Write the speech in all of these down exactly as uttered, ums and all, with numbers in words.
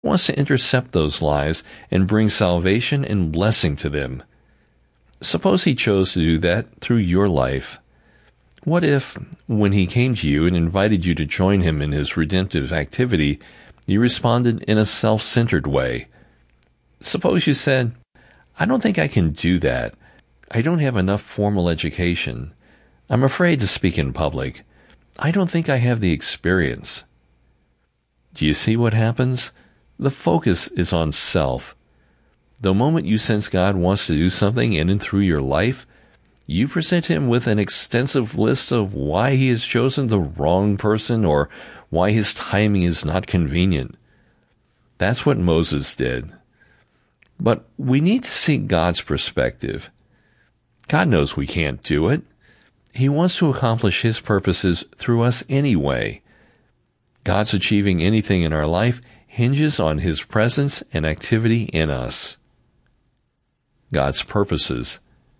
wants to intercept those lives and bring salvation and blessing to them. Suppose he chose to do that through your life. What if, when he came to you and invited you to join him in his redemptive activity, you responded in a self-centered way? Suppose you said, "I don't think I can do that. I don't have enough formal education. I'm afraid to speak in public. I don't think I have the experience." Do you see what happens? The focus is on self. The moment you sense God wants to do something in and through your life, you present him with an extensive list of why he has chosen the wrong person or why his timing is not convenient. That's what Moses did. But we need to see God's perspective. God knows we can't do it. He wants to accomplish his purposes through us anyway. God's achieving anything in our life hinges on his presence and activity in us. God's purposes.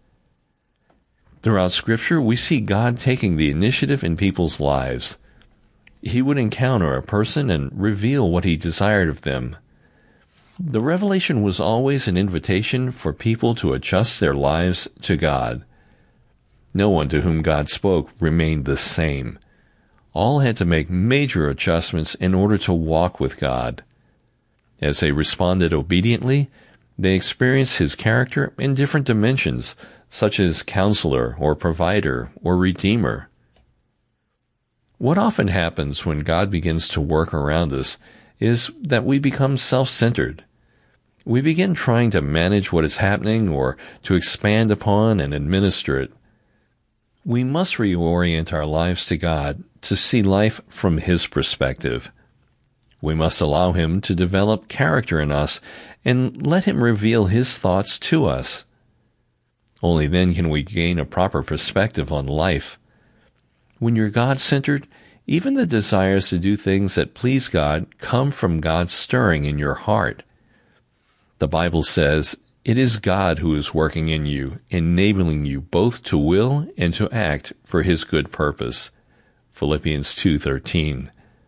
Throughout Scripture, we see God taking the initiative in people's lives. He would encounter a person and reveal what he desired of them. The revelation was always an invitation for people to adjust their lives to God. No one to whom God spoke remained the same. All had to make major adjustments in order to walk with God. As they responded obediently, they experienced his character in different dimensions, such as counselor or provider or redeemer. What often happens when God begins to work around us is that we become self-centered. We begin trying to manage what is happening or to expand upon and administer it. We must reorient our lives to God to see life from his perspective. We must allow him to develop character in us and let him reveal his thoughts to us. Only then can we gain a proper perspective on life. When you're God-centered, even the desires to do things that please God come from God's stirring in your heart. The Bible says, "It is God who is working in you, enabling you both to will and to act for his good purpose." Philippians two thirteen.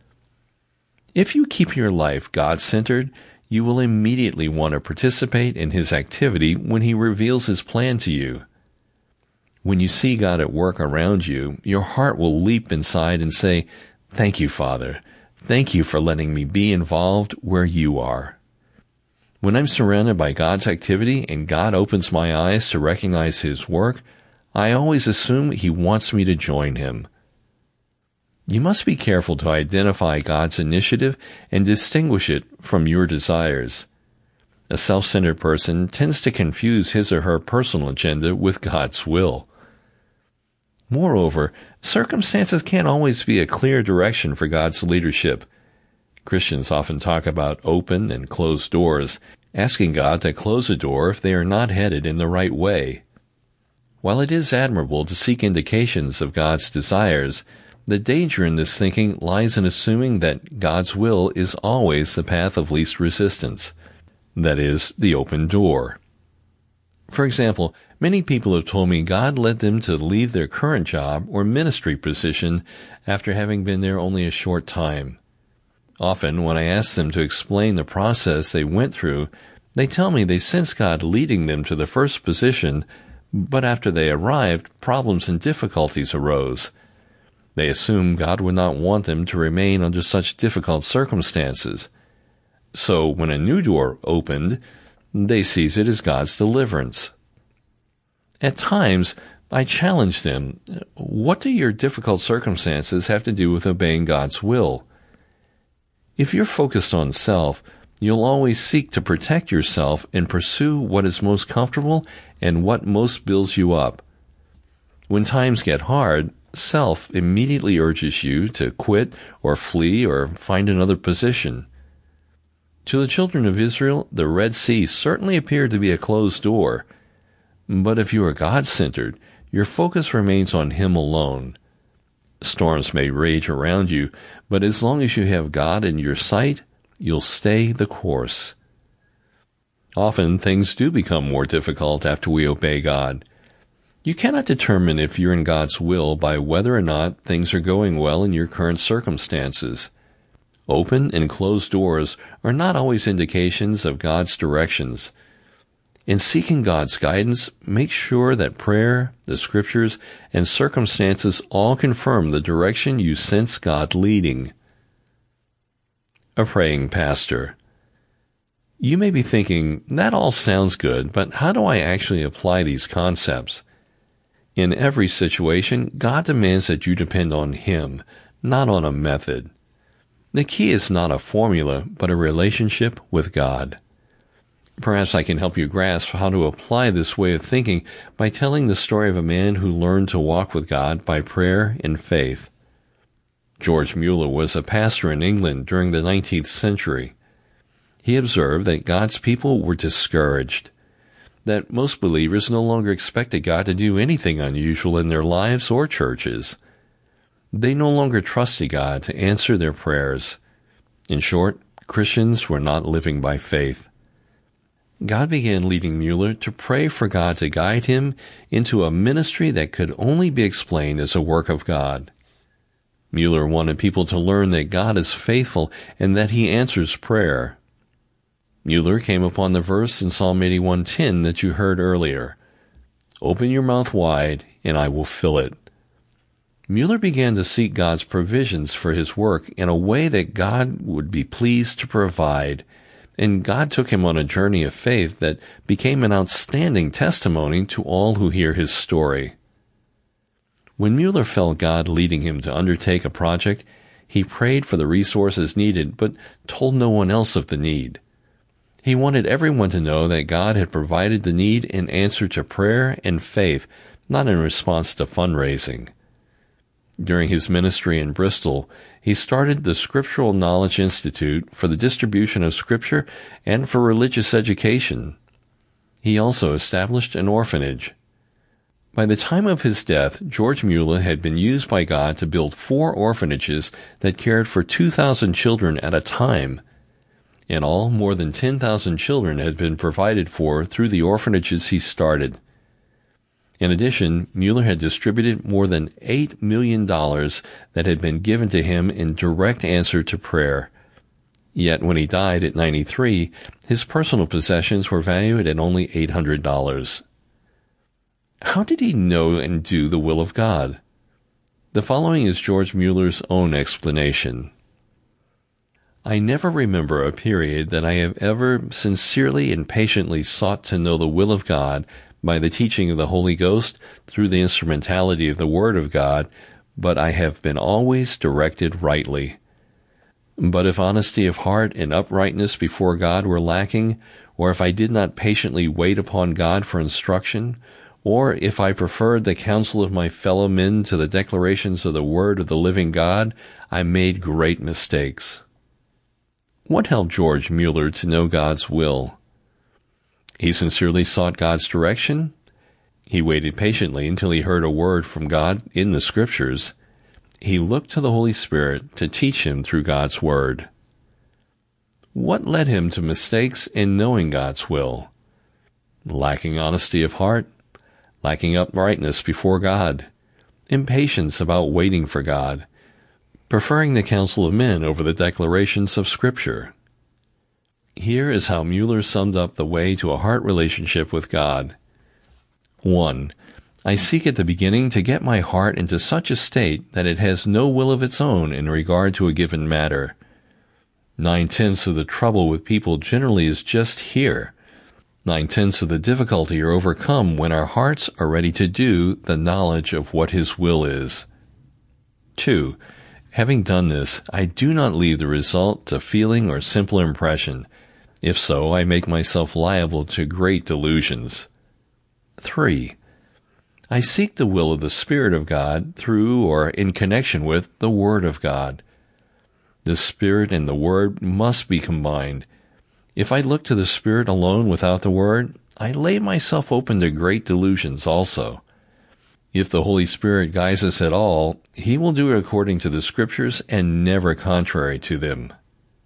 If you keep your life God-centered, you will immediately want to participate in his activity when he reveals his plan to you. When you see God at work around you, your heart will leap inside and say, "Thank you, Father. Thank you for letting me be involved where you are." When I'm surrounded by God's activity and God opens my eyes to recognize his work, I always assume he wants me to join him. You must be careful to identify God's initiative and distinguish it from your desires. A self-centered person tends to confuse his or her personal agenda with God's will. Moreover, circumstances can't always be a clear direction for God's leadership. Christians often talk about open and closed doors, asking God to close a door if they are not headed in the right way. While it is admirable to seek indications of God's desires, the danger in this thinking lies in assuming that God's will is always the path of least resistance, that is, the open door. For example, many people have told me God led them to leave their current job or ministry position after having been there only a short time. Often, when I ask them to explain the process they went through, they tell me they sensed God leading them to the first position, but after they arrived, problems and difficulties arose. They assumed God would not want them to remain under such difficult circumstances. So, when a new door opened, they seize it as God's deliverance. At times, I challenge them, what do your difficult circumstances have to do with obeying God's will? If you're focused on self, you'll always seek to protect yourself and pursue what is most comfortable and what most builds you up. When times get hard, self immediately urges you to quit or flee or find another position. To the children of Israel, the Red Sea certainly appeared to be a closed door. But if you are God-centered, your focus remains on him alone. Storms may rage around you, but as long as you have God in your sight, you'll stay the course. Often things do become more difficult after we obey God. You cannot determine if you're in God's will by whether or not things are going well in your current circumstances. Open and closed doors are not always indications of God's directions. In seeking God's guidance, make sure that prayer, the scriptures, and circumstances all confirm the direction you sense God leading. A praying pastor. You may be thinking, that all sounds good, but how do I actually apply these concepts? In every situation, God demands that you depend on Him, not on a method. The key is not a formula, but a relationship with God. Perhaps I can help you grasp how to apply this way of thinking by telling the story of a man who learned to walk with God by prayer and faith. George Mueller was a pastor in England during the nineteenth century. He observed that God's people were discouraged, that most believers no longer expected God to do anything unusual in their lives or churches. They no longer trusted God to answer their prayers. In short, Christians were not living by faith. God began leading Mueller to pray for God to guide him into a ministry that could only be explained as a work of God. Mueller wanted people to learn that God is faithful and that He answers prayer. Mueller came upon the verse in Psalm eighty-one ten that you heard earlier. Open your mouth wide, and I will fill it. Mueller began to seek God's provisions for his work in a way that God would be pleased to provide, and God took him on a journey of faith that became an outstanding testimony to all who hear his story. When Mueller felt God leading him to undertake a project, he prayed for the resources needed, but told no one else of the need. He wanted everyone to know that God had provided the need in answer to prayer and faith, not in response to fundraising. During his ministry in Bristol, he started the Scriptural Knowledge Institute for the distribution of Scripture and for religious education. He also established an orphanage. By the time of his death, George Mueller had been used by God to build four orphanages that cared for two thousand children at a time. In all, more than ten thousand children had been provided for through the orphanages he started. In addition, Mueller had distributed more than eight million dollars that had been given to him in direct answer to prayer. Yet when he died at ninety-three, his personal possessions were valued at only eight hundred dollars. How did he know and do the will of God? The following is George Mueller's own explanation. I never remember a period that I have ever sincerely and patiently sought to know the will of God by the teaching of the Holy Ghost through the instrumentality of the Word of God, but I have been always directed rightly. But if honesty of heart and uprightness before God were lacking, or if I did not patiently wait upon God for instruction, or if I preferred the counsel of my fellow men to the declarations of the Word of the living God, I made great mistakes. What helped George Mueller to know God's will? He sincerely sought God's direction. He waited patiently until he heard a word from God in the Scriptures. He looked to the Holy Spirit to teach him through God's Word. What led him to mistakes in knowing God's will? Lacking honesty of heart, lacking uprightness before God, impatience about waiting for God, preferring the counsel of men over the declarations of Scripture. Here is how Mueller summed up the way to a heart relationship with God. One, I seek at the beginning to get my heart into such a state that it has no will of its own in regard to a given matter. Nine-tenths of the trouble with people generally is just here. Nine-tenths of the difficulty are overcome when our hearts are ready to do the knowledge of what His will is. Two, having done this, I do not leave the result to feeling or simple impression. If so, I make myself liable to great delusions. Three, I seek the will of the Spirit of God through or in connection with the Word of God. The Spirit and the Word must be combined. If I look to the Spirit alone without the Word, I lay myself open to great delusions also. If the Holy Spirit guides us at all, He will do it according to the Scriptures and never contrary to them.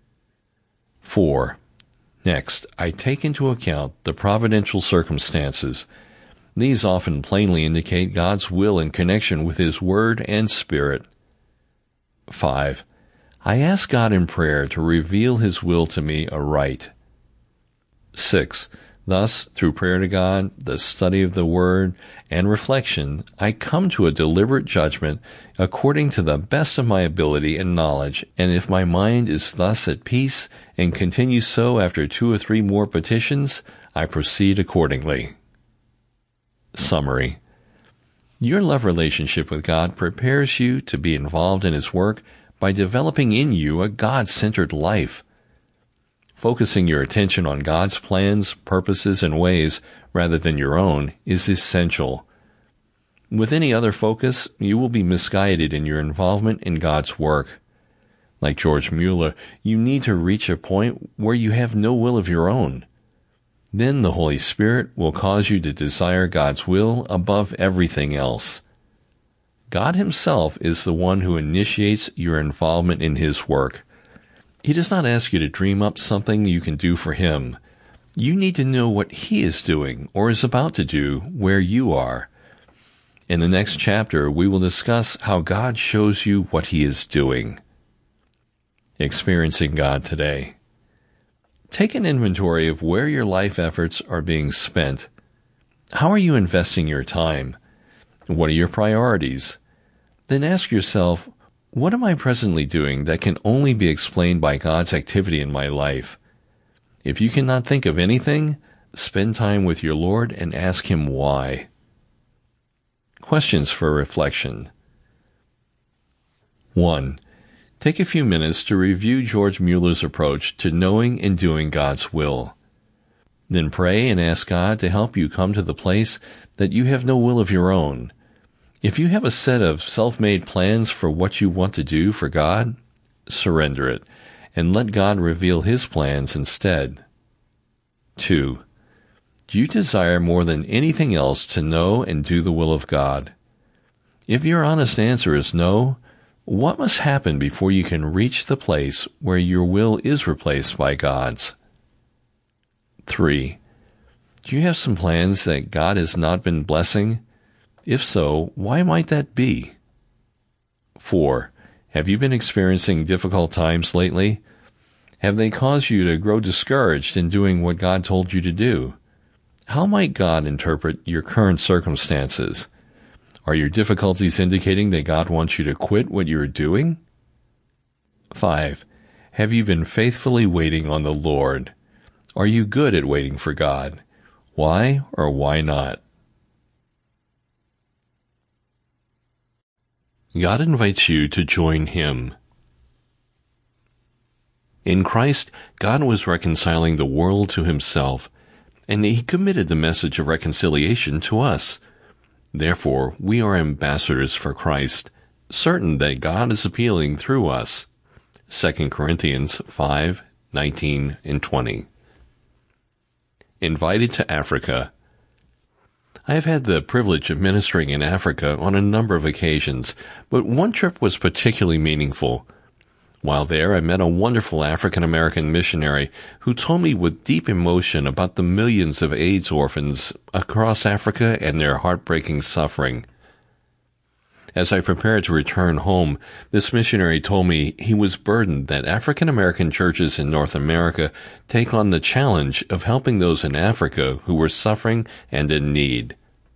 Four. Next, I take into account the providential circumstances. These often plainly indicate God's will in connection with His Word and Spirit. Five. I ask God in prayer to reveal His will to me aright. Six. Thus, through prayer to God, the study of the Word, and reflection, I come to a deliberate judgment according to the best of my ability and knowledge, and if my mind is thus at peace and continues so after two or three more petitions, I proceed accordingly. Summary. Your love relationship with God prepares you to be involved in His work by developing in you a God-centered life. Focusing your attention on God's plans, purposes, and ways rather than your own is essential. With any other focus, you will be misguided in your involvement in God's work. Like George Mueller, you need to reach a point where you have no will of your own. Then the Holy Spirit will cause you to desire God's will above everything else. God Himself is the one who initiates your involvement in His work. He does not ask you to dream up something you can do for Him. You need to know what He is doing or is about to do where you are. In the next chapter, we will discuss how God shows you what He is doing. Experiencing God today. Take an inventory of where your life efforts are being spent. How are you investing your time? What are your priorities? Then ask yourself, what am I presently doing that can only be explained by God's activity in my life? If you cannot think of anything, spend time with your Lord and ask Him why. Questions for reflection. One. Take a few minutes to review George Mueller's approach to knowing and doing God's will. Then pray and ask God to help you come to the place that you have no will of your own. If you have a set of self-made plans for what you want to do for God, surrender it, and let God reveal His plans instead. Two. Do you desire more than anything else to know and do the will of God? If your honest answer is no, what must happen before you can reach the place where your will is replaced by God's? Three. Do you have some plans that God has not been blessing? If so, why might that be? Four. Have you been experiencing difficult times lately? Have they caused you to grow discouraged in doing what God told you to do? How might God interpret your current circumstances? Are your difficulties indicating that God wants you to quit what you are doing? Five. Have you been faithfully waiting on the Lord? Are you good at waiting for God? Why or why not? God invites you to join Him. In Christ, God was reconciling the world to Himself, and He committed the message of reconciliation to us. Therefore, we are ambassadors for Christ, certain that God is appealing through us. Second Corinthians five, nineteen and twenty. Invited to Africa. I have had the privilege of ministering in Africa on a number of occasions, but one trip was particularly meaningful. While there, I met a wonderful African-American missionary who told me with deep emotion about the millions of AIDS orphans across Africa and their heartbreaking suffering. As I prepared to return home, this missionary told me he was burdened that African-American churches in North America take on the challenge of helping those in Africa who were suffering and in need.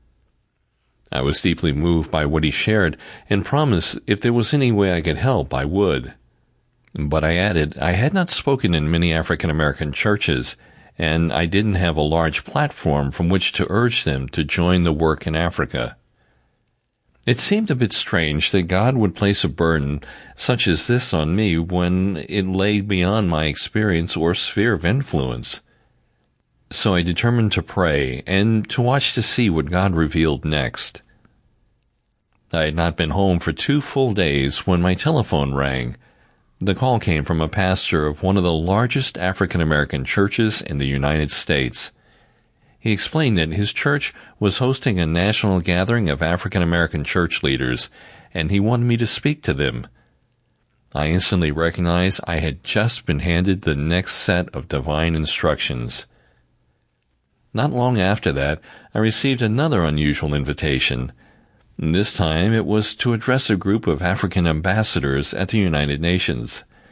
I was deeply moved by what he shared and promised if there was any way I could help, I would. But I added, I had not spoken in many African-American churches, and I didn't have a large platform from which to urge them to join the work in Africa. It seemed a bit strange that God would place a burden such as this on me when it lay beyond my experience or sphere of influence. So I determined to pray and to watch to see what God revealed next. I had not been home for two full days when my telephone rang. The call came from a pastor of one of the largest African-American churches in the United States. He explained that his church was hosting a national gathering of African-American church leaders, and he wanted me to speak to them. I instantly recognized I had just been handed the next set of divine instructions. Not long after that, I received another unusual invitation. This time it was to address a group of African ambassadors at the United Nations.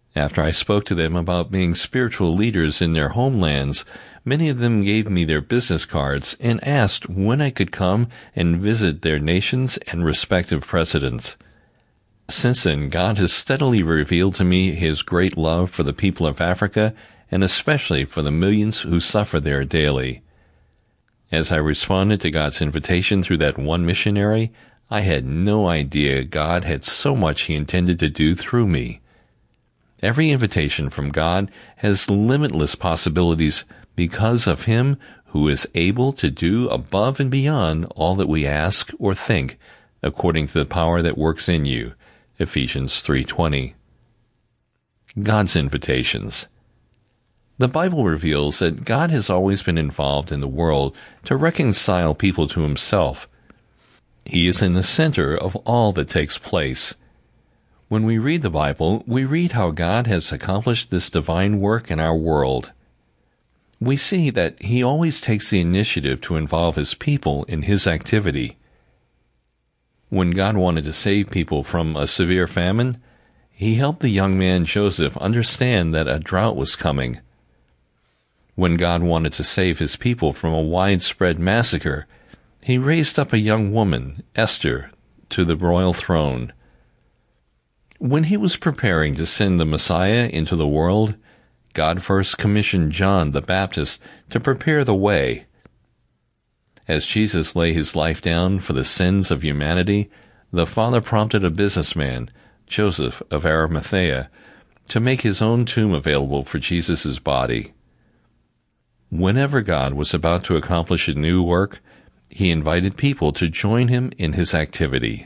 After I spoke to them about being spiritual leaders in their homelands, many of them gave me their business cards and asked when I could come and visit their nations and respective presidents. Since then, God has steadily revealed to me His great love for the people of Africa, and especially for the millions who suffer there daily. As I responded to God's invitation through that one missionary, I had no idea God had so much He intended to do through me. Every invitation from God has limitless possibilities because of Him who is able to do above and beyond all that we ask or think, according to the power that works in you. Ephesians three twenty. God's invitations. The Bible reveals that God has always been involved in the world to reconcile people to Himself. He is in the center of all that takes place. When we read the Bible, we read how God has accomplished this divine work in our world. We see that He always takes the initiative to involve His people in His activity. When God wanted to save people from a severe famine, He helped the young man Joseph understand that a drought was coming. When God wanted to save His people from a widespread massacre, He raised up a young woman, Esther, to the royal throne. When He was preparing to send the Messiah into the world, God first commissioned John the Baptist to prepare the way. As Jesus lay His life down for the sins of humanity, the Father prompted a businessman, Joseph of Arimathea, to make his own tomb available for Jesus' body. Whenever God was about to accomplish a new work, He invited people to join Him in His activity.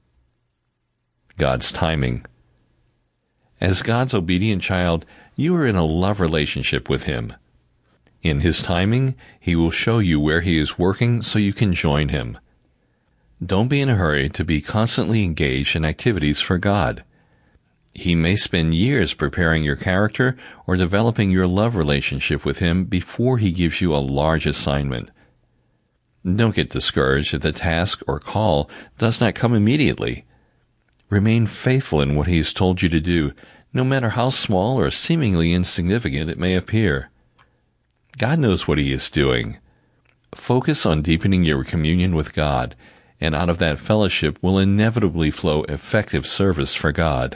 God's timing. As God's obedient child, you are in a love relationship with Him. In His timing, He will show you where He is working so you can join Him. Don't be in a hurry to be constantly engaged in activities for God. He may spend years preparing your character or developing your love relationship with Him before He gives you a large assignment. Don't get discouraged if the task or call does not come immediately. Remain faithful in what He has told you to do, no matter how small or seemingly insignificant it may appear. God knows what He is doing. Focus on deepening your communion with God, and out of that fellowship will inevitably flow effective service for God.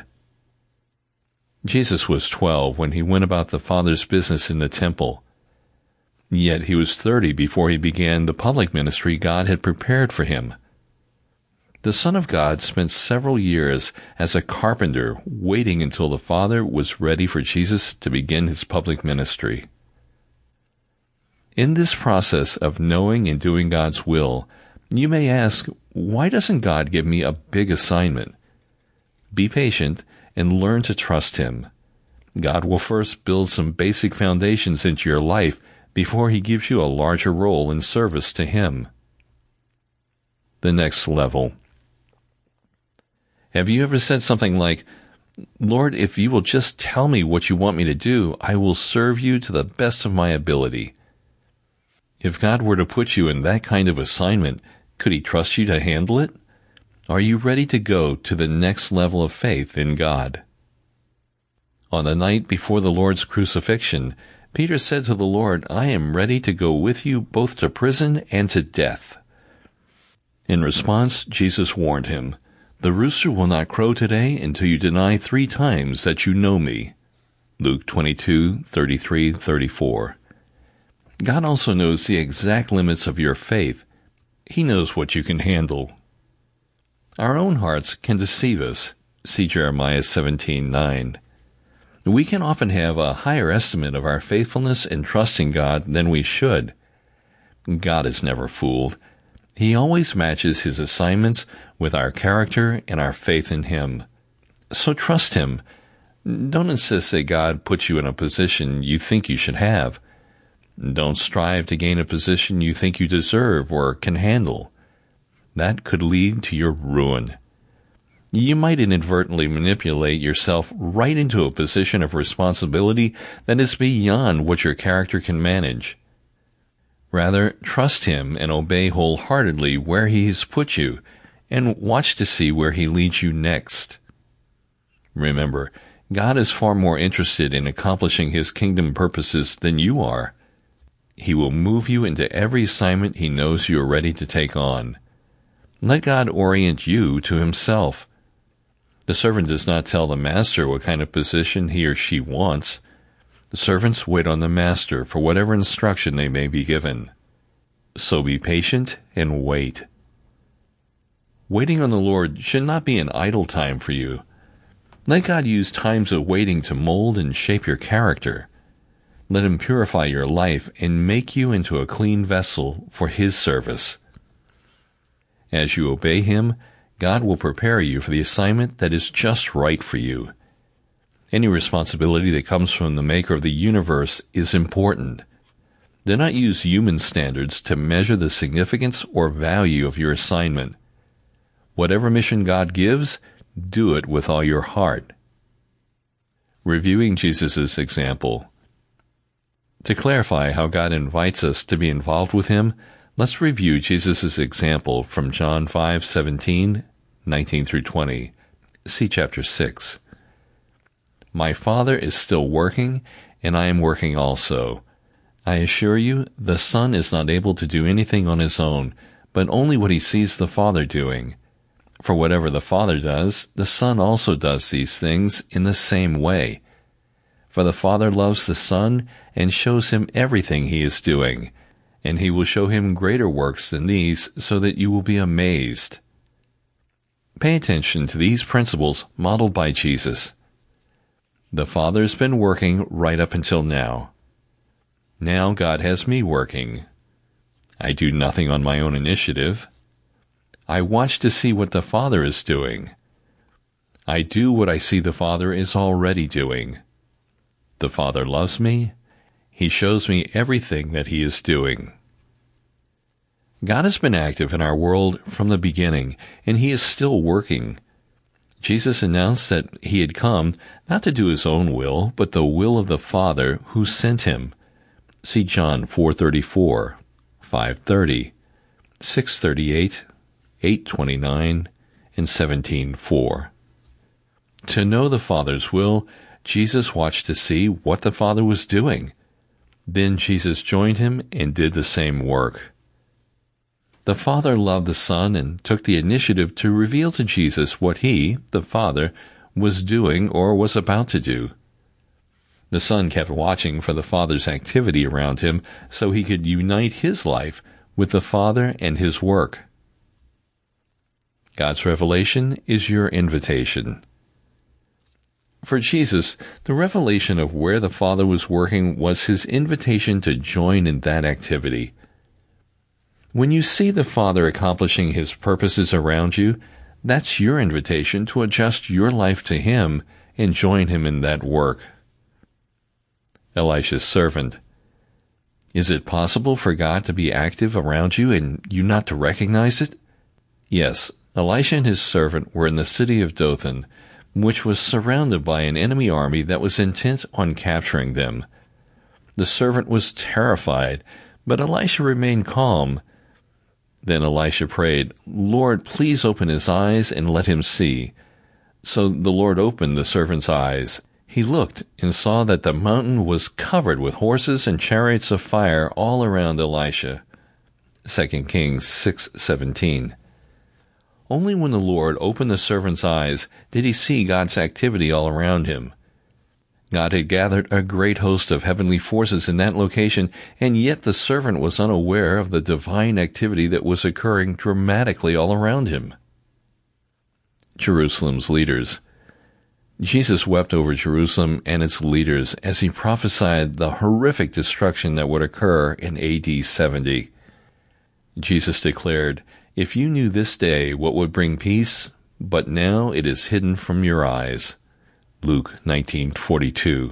Jesus was twelve when He went about the Father's business in the temple. Yet He was thirty before He began the public ministry God had prepared for Him. The Son of God spent several years as a carpenter waiting until the Father was ready for Jesus to begin His public ministry. In this process of knowing and doing God's will, you may ask, why doesn't God give me a big assignment? Be patient and learn to trust Him. God will first build some basic foundations into your life before He gives you a larger role in service to Him. The next level. Have you ever said something like, Lord, if you will just tell me what you want me to do, I will serve you to the best of my ability. If God were to put you in that kind of assignment, could He trust you to handle it? Are you ready to go to the next level of faith in God? On the night before the Lord's crucifixion, Peter said to the Lord, I am ready to go with you both to prison and to death. In response, Jesus warned him, The rooster will not crow today until you deny three times that you know me. Luke twenty-two, thirty-three, thirty-four. God also knows the exact limits of your faith. He knows what you can handle. Our own hearts can deceive us. See Jeremiah seventeen nine. We can often have a higher estimate of our faithfulness and trust in God than we should. God is never fooled. He always matches His assignments with our character and our faith in Him. So trust Him. Don't insist that God puts you in a position you think you should have. Don't strive to gain a position you think you deserve or can handle. That could lead to your ruin. You might inadvertently manipulate yourself right into a position of responsibility that is beyond what your character can manage. Rather, trust Him and obey wholeheartedly where He has put you, and watch to see where He leads you next. Remember, God is far more interested in accomplishing his kingdom purposes than you are. He will move you into every assignment he knows you are ready to take on. Let God orient you to himself. The servant does not tell the master what kind of position he or she wants. The servants wait on the master for whatever instruction they may be given. So be patient and wait. Waiting on the Lord should not be an idle time for you. Let God use times of waiting to mold and shape your character. Let him purify your life and make you into a clean vessel for his service. As you obey him, God will prepare you for the assignment that is just right for you. Any responsibility that comes from the maker of the universe is important. Do not use human standards to measure the significance or value of your assignment. Whatever mission God gives, do it with all your heart. Reviewing Jesus' example. To clarify how God invites us to be involved with him, let's review Jesus' example from John five seventeen, nineteen through twenty. See chapter six. My Father is still working, and I am working also. I assure you, the Son is not able to do anything on his own, but only what he sees the Father doing. For whatever the Father does, the Son also does these things in the same way. For the Father loves the Son and shows him everything he is doing, and he will show him greater works than these, so that you will be amazed. Pay attention to these principles modeled by Jesus. The Father has been working right up until now. Now God has me working. I do nothing on my own initiative. I watch to see what the Father is doing. I do what I see the Father is already doing. The Father loves me. He shows me everything that he is doing. God has been active in our world from the beginning, and he is still working. Jesus announced that he had come not to do his own will, but the will of the Father who sent him. See John four thirty-four, five thirty, six thirty-eight, eight twenty-nine, and seventeen four. To know the Father's will, Jesus watched to see what the Father was doing. Then Jesus joined him and did the same work. The Father loved the Son and took the initiative to reveal to Jesus what he, the Father, was doing or was about to do. The Son kept watching for the Father's activity around him so he could unite his life with the Father and his work. God's revelation is your invitation. For Jesus, the revelation of where the Father was working was his invitation to join in that activity. When you see the Father accomplishing his purposes around you, that's your invitation to adjust your life to him and join him in that work. Elisha's servant. Is it possible for God to be active around you and you not to recognize it? Yes, Elisha and his servant were in the city of Dothan, which was surrounded by an enemy army that was intent on capturing them. The servant was terrified, but Elisha remained calm. Then Elisha prayed, Lord, please open his eyes and let him see. So the Lord opened the servant's eyes. He looked and saw that the mountain was covered with horses and chariots of fire all around Elisha. Second Kings six seventeen. Only when the Lord opened the servant's eyes did he see God's activity all around him. God had gathered a great host of heavenly forces in that location, and yet the servant was unaware of the divine activity that was occurring dramatically all around him. Jerusalem's leaders. Jesus wept over Jerusalem and its leaders as he prophesied the horrific destruction that would occur in A D seventy. Jesus declared, If you knew this day what would bring peace, but now it is hidden from your eyes. Luke nineteen forty-two.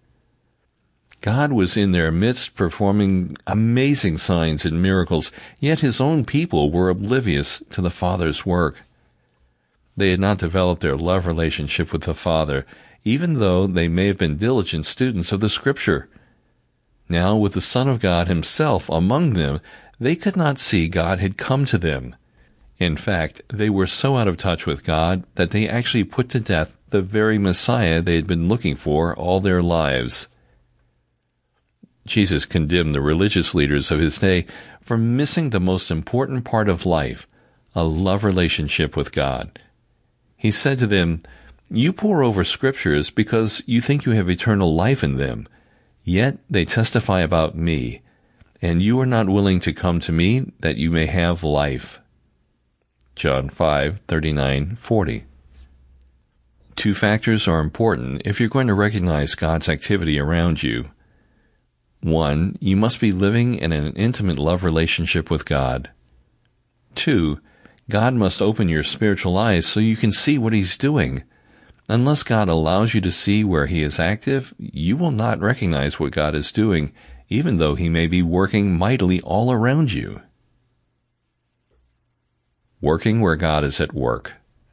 God was in their midst performing amazing signs and miracles, yet his own people were oblivious to the Father's work. They had not developed their love relationship with the Father, even though they may have been diligent students of the Scripture. Now, with the Son of God himself among them, they could not see God had come to them. In fact, they were so out of touch with God that they actually put to death the very Messiah they had been looking for all their lives. Jesus condemned the religious leaders of his day for missing the most important part of life, a love relationship with God. He said to them, "You pore over scriptures because you think you have eternal life in them, yet they testify about me, and you are not willing to come to me that you may have life." John five thirty-nine forty. Two factors are important if you're going to recognize God's activity around you. One, you must be living in an intimate love relationship with God. Two, God must open your spiritual eyes so you can see what He's doing. Unless God allows you to see where He is active, you will not recognize what God is doing, even though He may be working mightily all around you. Working where God is at work.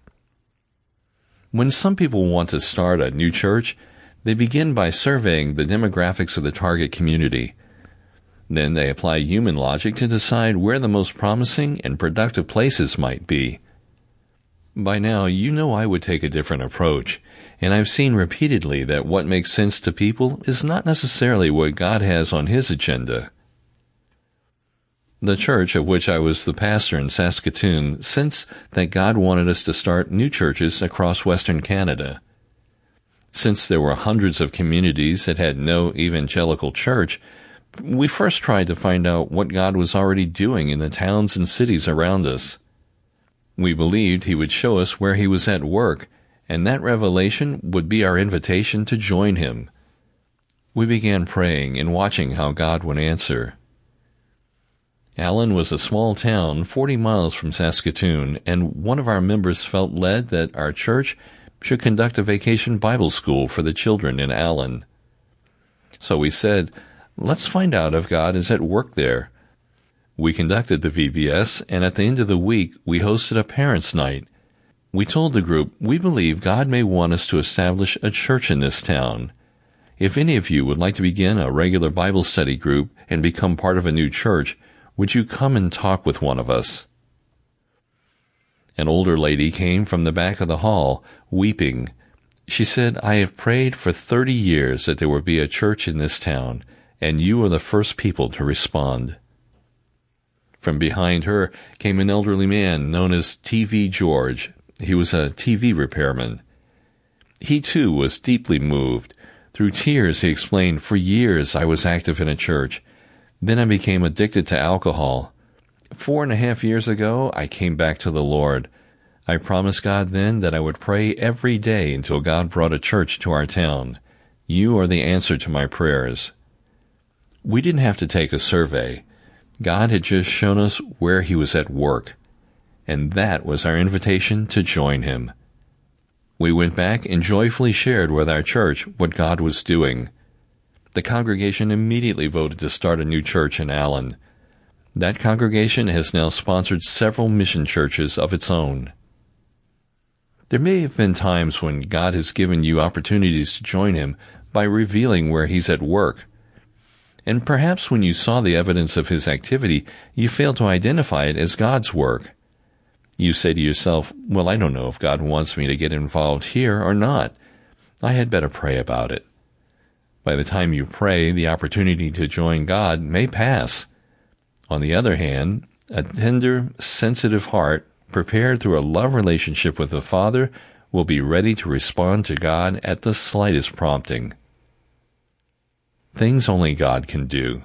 When some people want to start a new church, they begin by surveying the demographics of the target community. Then they apply human logic to decide where the most promising and productive places might be. By now, you know I would take a different approach, and I've seen repeatedly that what makes sense to people is not necessarily what God has on His agenda. The church of which I was the pastor in Saskatoon sensed that God wanted us to start new churches across Western Canada. Since there were hundreds of communities that had no evangelical church, we first tried to find out what God was already doing in the towns and cities around us. We believed He would show us where He was at work, and that revelation would be our invitation to join Him. We began praying and watching how God would answer. Allen was a small town forty miles from Saskatoon, and one of our members felt led that our church should conduct a vacation Bible school for the children in Allen. So we said, let's find out if God is at work there. We conducted the V B S, and at the end of the week, we hosted a parents' night. We told the group, we believe God may want us to establish a church in this town. If any of you would like to begin a regular Bible study group and become part of a new church, would you come and talk with one of us? An older lady came from the back of the hall, weeping. She said, I have prayed for thirty years that there would be a church in this town, and you are the first people to respond. From behind her came an elderly man known as T V George. He was a T V repairman. He, too, was deeply moved. Through tears, he explained, for years I was active in a church. Then I became addicted to alcohol. Four and a half years ago, I came back to the Lord. I promised God then that I would pray every day until God brought a church to our town. You are the answer to my prayers. We didn't have to take a survey. God had just shown us where He was at work, and that was our invitation to join Him. We went back and joyfully shared with our church what God was doing. The congregation immediately voted to start a new church in Allen. That congregation has now sponsored several mission churches of its own. There may have been times when God has given you opportunities to join Him by revealing where He's at work. And perhaps when you saw the evidence of His activity, you failed to identify it as God's work. You say to yourself, well, I don't know if God wants me to get involved here or not. I had better pray about it. By the time you pray, the opportunity to join God may pass. On the other hand, a tender, sensitive heart, prepared through a love relationship with the Father, will be ready to respond to God at the slightest prompting. Things only God can do.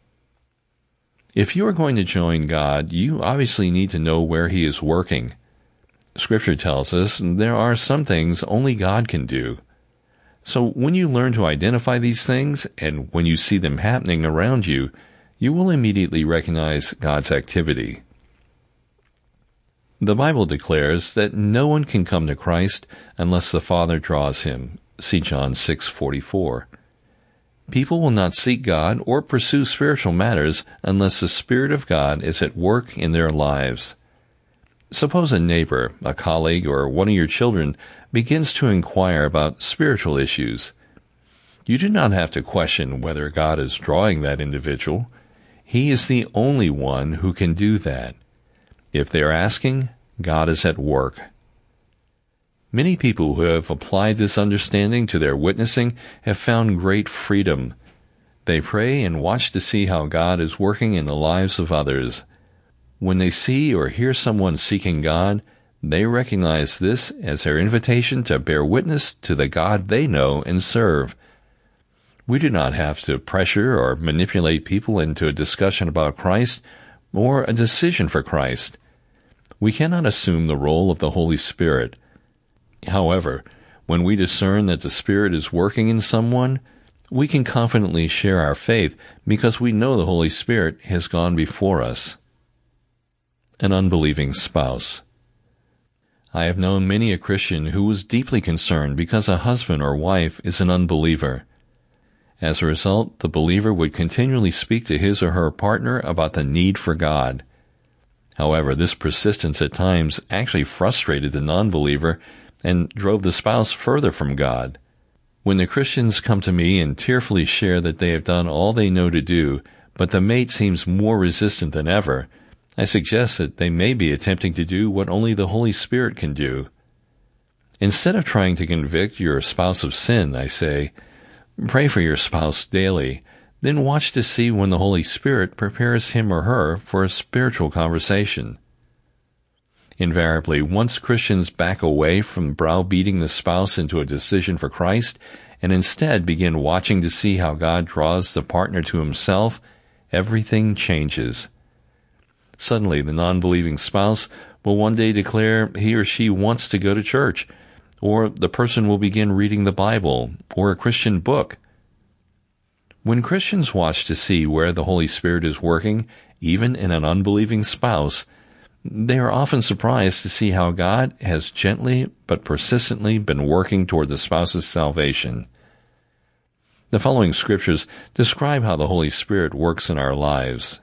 If you are going to join God, you obviously need to know where He is working. Scripture tells us there are some things only God can do. So when you learn to identify these things, and when you see them happening around you, you will immediately recognize God's activity. The Bible declares that no one can come to Christ unless the Father draws him. See John six forty-four. People will not seek God or pursue spiritual matters unless the Spirit of God is at work in their lives. Suppose a neighbor, a colleague, or one of your children begins to inquire about spiritual issues. You do not have to question whether God is drawing that individual. He is the only one who can do that. If they are asking, God is at work. Many people who have applied this understanding to their witnessing have found great freedom. They pray and watch to see how God is working in the lives of others. When they see or hear someone seeking God, they recognize this as their invitation to bear witness to the God they know and serve. We do not have to pressure or manipulate people into a discussion about Christ or a decision for Christ. We cannot assume the role of the Holy Spirit. However, when we discern that the Spirit is working in someone, we can confidently share our faith because we know the Holy Spirit has gone before us. An unbelieving spouse. I have known many a Christian who was deeply concerned because a husband or wife is an unbeliever. As a result, the believer would continually speak to his or her partner about the need for God. However, this persistence at times actually frustrated the non-believer and drove the spouse further from God. When the Christians come to me and tearfully share that they have done all they know to do, but the mate seems more resistant than ever, I suggest that they may be attempting to do what only the Holy Spirit can do. Instead of trying to convict your spouse of sin, I say, pray for your spouse daily, then watch to see when the Holy Spirit prepares him or her for a spiritual conversation. Invariably, once Christians back away from browbeating the spouse into a decision for Christ and instead begin watching to see how God draws the partner to himself, everything changes. Suddenly, the non-believing spouse will one day declare he or she wants to go to church, or the person will begin reading the Bible or a Christian book. When Christians watch to see where the Holy Spirit is working, even in an unbelieving spouse, they are often surprised to see how God has gently but persistently been working toward the spouse's salvation. The following scriptures describe how the Holy Spirit works in our lives.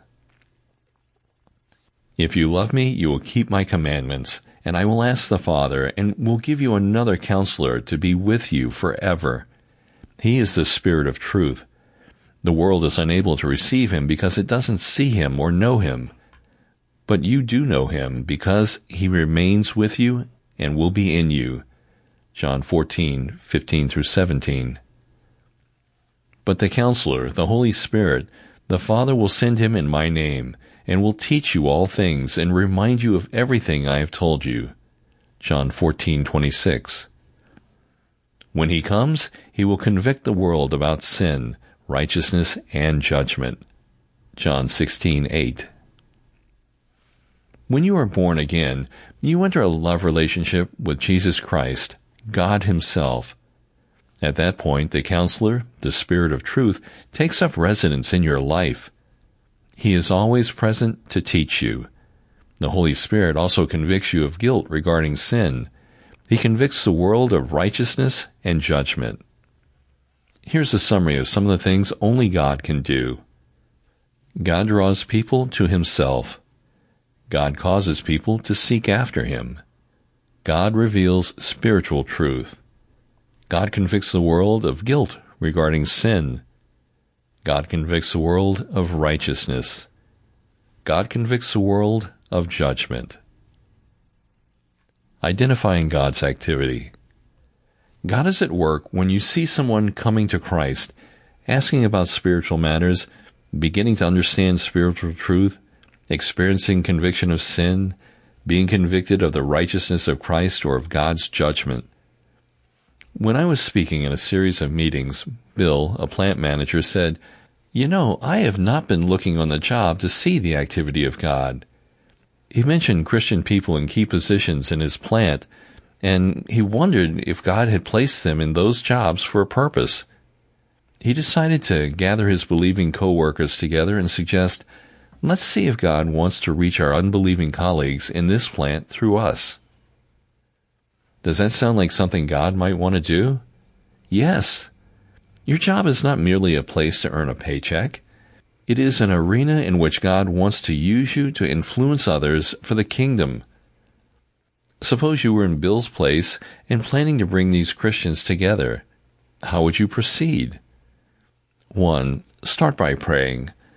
If you love me, you will keep my commandments, and I will ask the Father, and will give you another counselor to be with you forever. He is the Spirit of truth. The world is unable to receive him because it doesn't see him or know him. But you do know him because he remains with you and will be in you. John fourteen, fifteen through seventeen. But the Counselor, the Holy Spirit, the Father will send him in my name, and will teach you all things and remind you of everything I have told you. John fourteen, twenty-six. When he comes, he will convict the world about sin, righteousness, and judgment. John sixteen, eight. When you are born again, you enter a love relationship with Jesus Christ, God himself. At that point, the Counselor, the Spirit of Truth, takes up residence in your life. He is always present to teach you. The Holy Spirit also convicts you of guilt regarding sin. He convicts the world of righteousness and judgment. Here's a summary of some of the things only God can do. God draws people to himself. God causes people to seek after him. God reveals spiritual truth. God convicts the world of guilt regarding sin. God convicts the world of righteousness. God convicts the world of judgment. Identifying God's activity. God is at work when you see someone coming to Christ, asking about spiritual matters, beginning to understand spiritual truth, experiencing conviction of sin, being convicted of the righteousness of Christ or of God's judgment. When I was speaking in a series of meetings, Bill, a plant manager, said, "You know, I have not been looking on the job to see the activity of God." He mentioned Christian people in key positions in his plant, and he wondered if God had placed them in those jobs for a purpose. He decided to gather his believing co-workers together and suggest, let's see if God wants to reach our unbelieving colleagues in this plant through us. Does that sound like something God might want to do? Yes. Your job is not merely a place to earn a paycheck. It is an arena in which God wants to use you to influence others for the kingdom. Suppose you were in Bill's place and planning to bring these Christians together. How would you proceed? One, start by praying.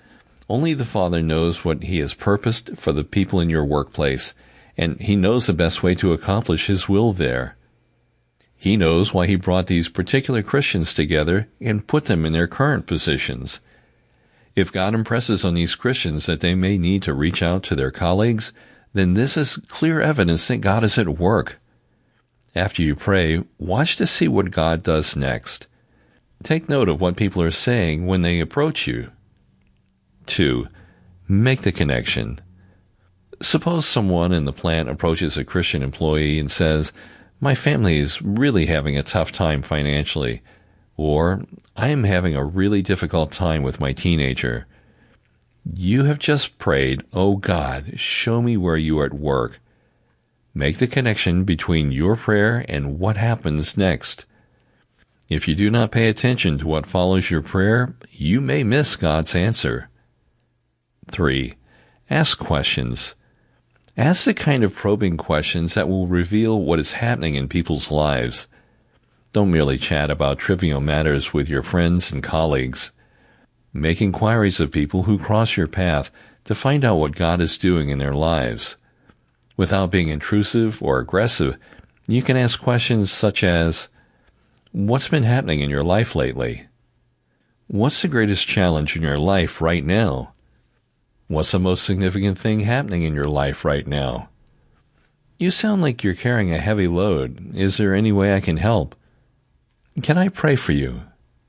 Only the Father knows what He has purposed for the people in your workplace, and He knows the best way to accomplish His will there. He knows why He brought these particular Christians together and put them in their current positions. If God impresses on these Christians that they may need to reach out to their colleagues, then this is clear evidence that God is at work. After you pray, watch to see what God does next. Take note of what people are saying when they approach you. Two, make the connection. Suppose someone in the plant approaches a Christian employee and says, "My family is really having a tough time financially," or "I am having a really difficult time with my teenager." You have just prayed, "Oh God, show me where you are at work." Make the connection between your prayer and what happens next. If you do not pay attention to what follows your prayer, you may miss God's answer. Three, ask questions. Ask the kind of probing questions that will reveal what is happening in people's lives. Don't merely chat about trivial matters with your friends and colleagues. Make inquiries of people who cross your path to find out what God is doing in their lives. Without being intrusive or aggressive, you can ask questions such as, "What's been happening in your life lately? What's the greatest challenge in your life right now? What's the most significant thing happening in your life right now? You sound like you're carrying a heavy load. Is there any way I can help? Can I pray for you?"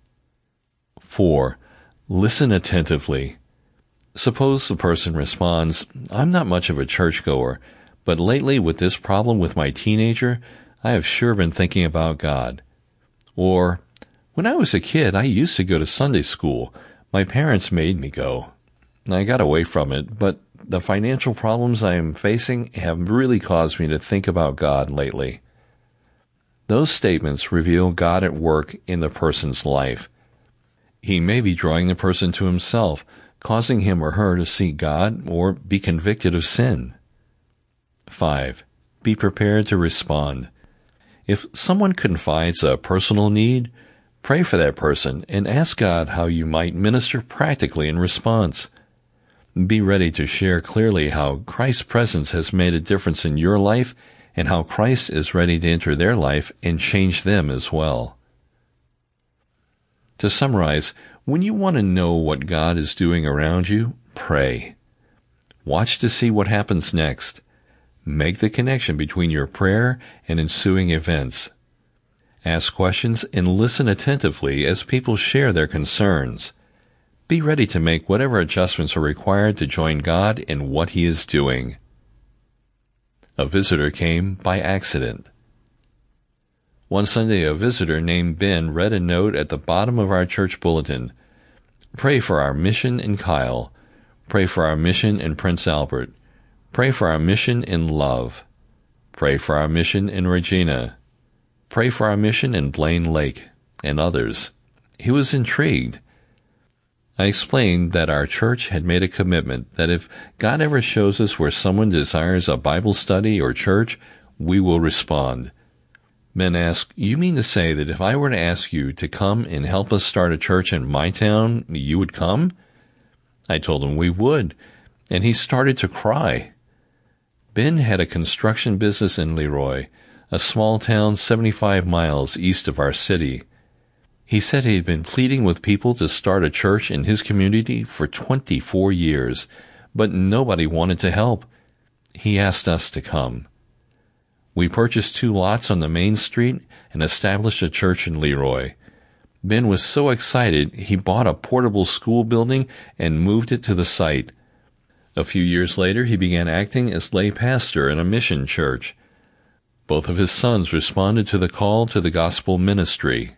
Four, listen attentively. Suppose the person responds, "I'm not much of a churchgoer, but lately with this problem with my teenager, I have sure been thinking about God." Or, "When I was a kid, I used to go to Sunday school. My parents made me go. I got away from it, but the financial problems I am facing have really caused me to think about God lately." Those statements reveal God at work in the person's life. He may be drawing the person to Himself, causing him or her to seek God or be convicted of sin. Five, be prepared to respond. If someone confides a personal need, pray for that person and ask God how you might minister practically in response. Be ready to share clearly how Christ's presence has made a difference in your life and how Christ is ready to enter their life and change them as well. To summarize, when you want to know what God is doing around you, pray. Watch to see what happens next. Make the connection between your prayer and ensuing events. Ask questions and listen attentively as people share their concerns. Be ready to make whatever adjustments are required to join God in what He is doing. A visitor came by accident. One Sunday, a visitor named Ben read a note at the bottom of our church bulletin. "Pray for our mission in Kyle. Pray for our mission in Prince Albert. Pray for our mission in Love. Pray for our mission in Regina. Pray for our mission in Blaine Lake," and others. He was intrigued. I explained that our church had made a commitment that if God ever shows us where someone desires a Bible study or church, we will respond. Ben asked, "You mean to say that if I were to ask you to come and help us start a church in my town, you would come?" I told him we would, and he started to cry. Ben had a construction business in Leroy, a small town seventy-five miles east of our city. He said he had been pleading with people to start a church in his community for twenty-four years, but nobody wanted to help. He asked us to come. We purchased two lots on the main street and established a church in Leroy. Ben was so excited he bought a portable school building and moved it to the site. A few years later, he began acting as lay pastor in a mission church. Both of his sons responded to the call to the gospel ministry.